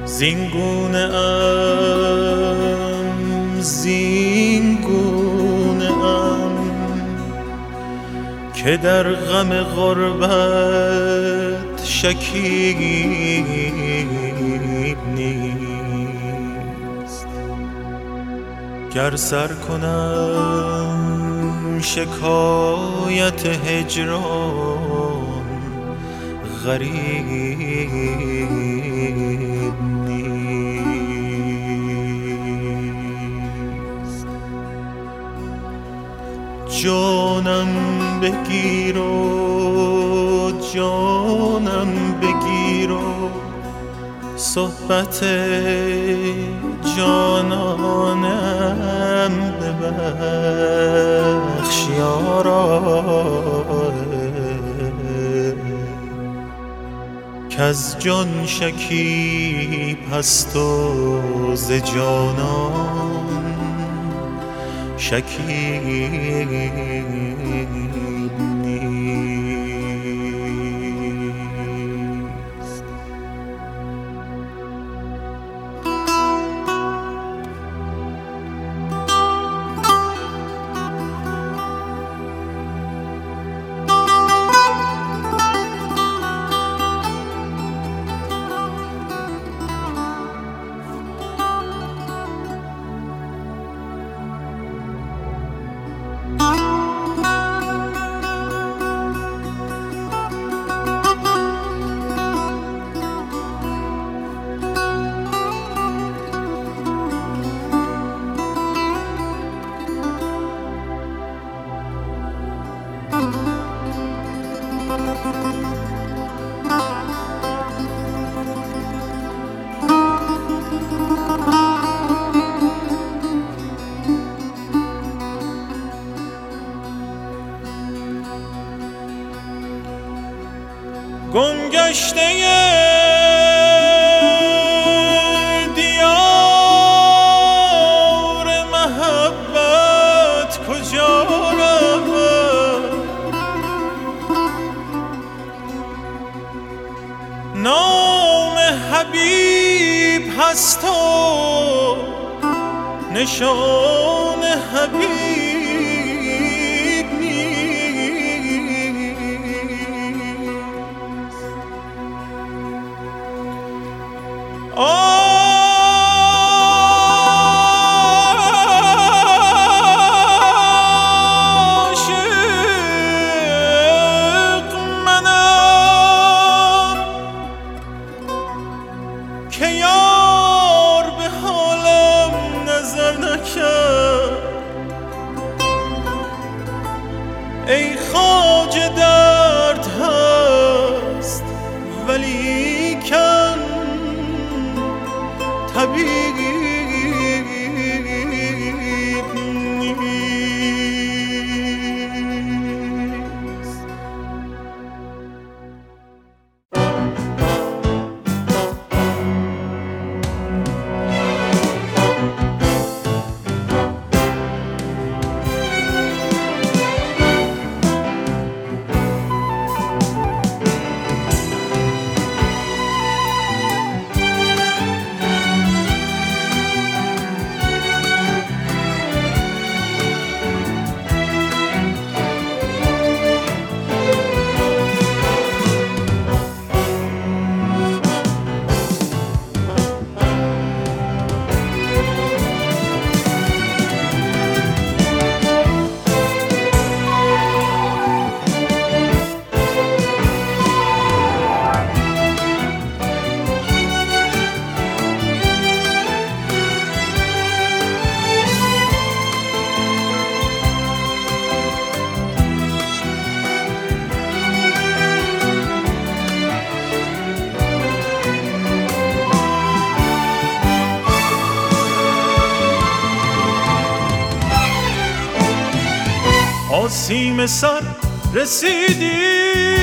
زینگونه ام که در غم غربت شکیب نیست. گر سر کنم شکایت هجران غریب نیست. جانم بگیر و جانم بگیر و صحبت جانانم ببخش یارا، کز جان شکیب هست و ز جانان شکیب نیست. گمگشته دیار محبت کجا رود؟ نام حبیب هست و نشان حبیب عاشق منم که یار به حالم نظر نکرد. ای خواجه درد هست ولیکن طبیب نیست. آسیم سر رسیدی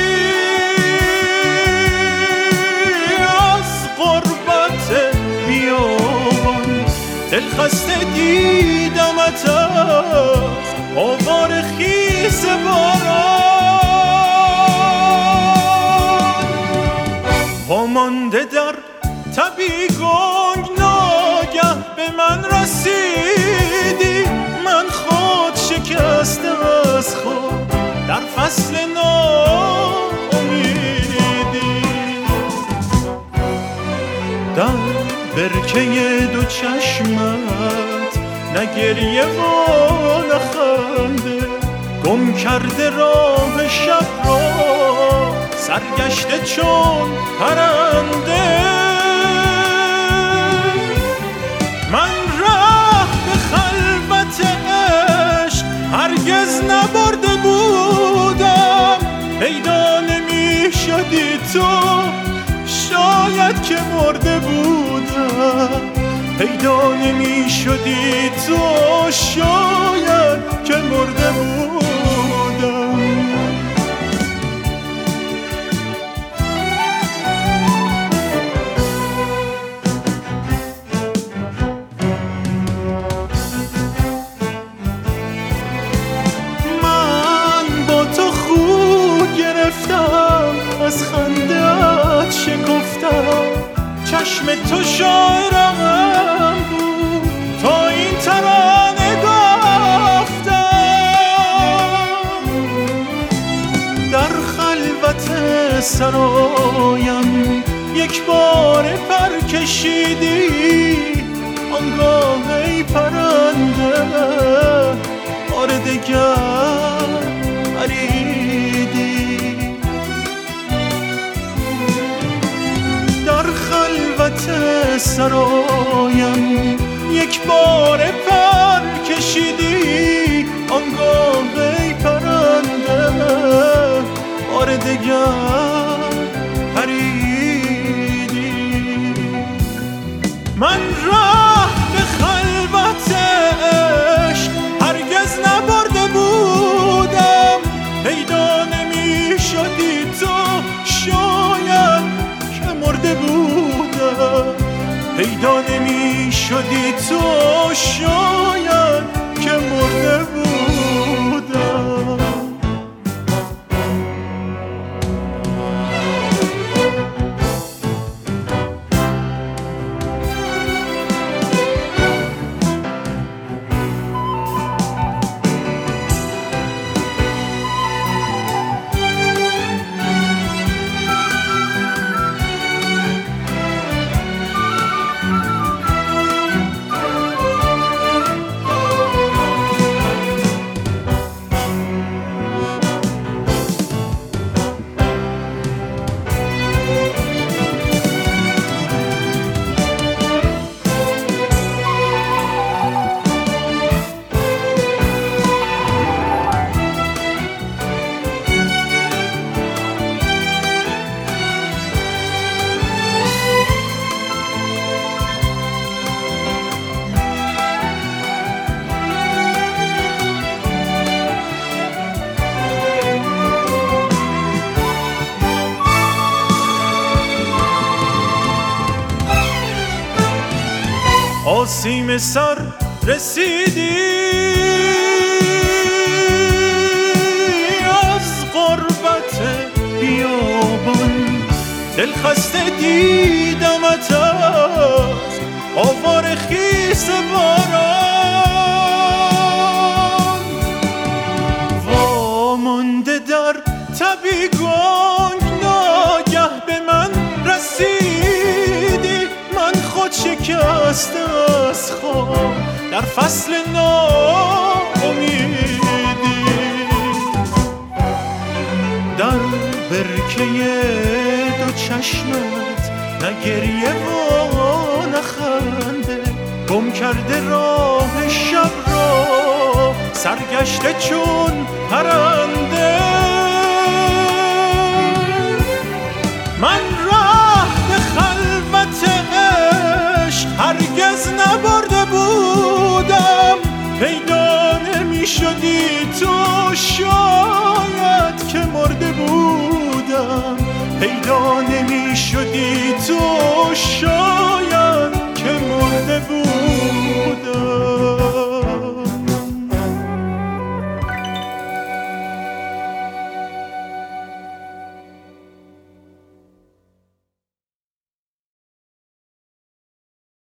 از غربت بیابان، دلخسته دیدمت از آوار خیز باران. وامانده در تبی گنگ ناگه به من رسیدی، من خود شکسته از خود در فصل ناامیدی. در برکه دو چشمت نه گریه و نه خنده، گم کرده راه شب را سرگشته چون پرنده. من راه به خلوت عشق هرگز نبرده بودم، پیدا نمی شدی تو شاید که مرده بودم، پیدا نمی شدی تو شاید که مرده بودم. از خنده‌ات شکفتم، چشم تو شاعرم بود تا این ترانه گفتم. در خلوت سرایم یک بار پر کشیدی، آنگاه ای پرنده بار دگر پریدی. در خلوت سرایم یک بار پر کشیدی، آنگاه ای پرنده بار دگر پریدی. من راه به خلوت عشق هرگز نبرده بودم، پیدا نمی شدی تو شاید که مرده بودم، پیدا نمی شدی تو شاید که مرده بودم. آسیم سر رسیدی از غربت بیابان، دل خسته دیدمت از آوار خیس باران. وامانده در تبی گنگ ناگه به من رسیدی، من خود شکسته از خواب در فصل ناامیدی. در برکه دو چشمت نه گریه و نه خنده، گم کرده راه شب را سرگشته چون پرنده. من راه به خلوت عشق هرگز نبرده بودم، پیدا نمی شدی تو شاید که مرده بودم، پیدا نمی شدی تو شاید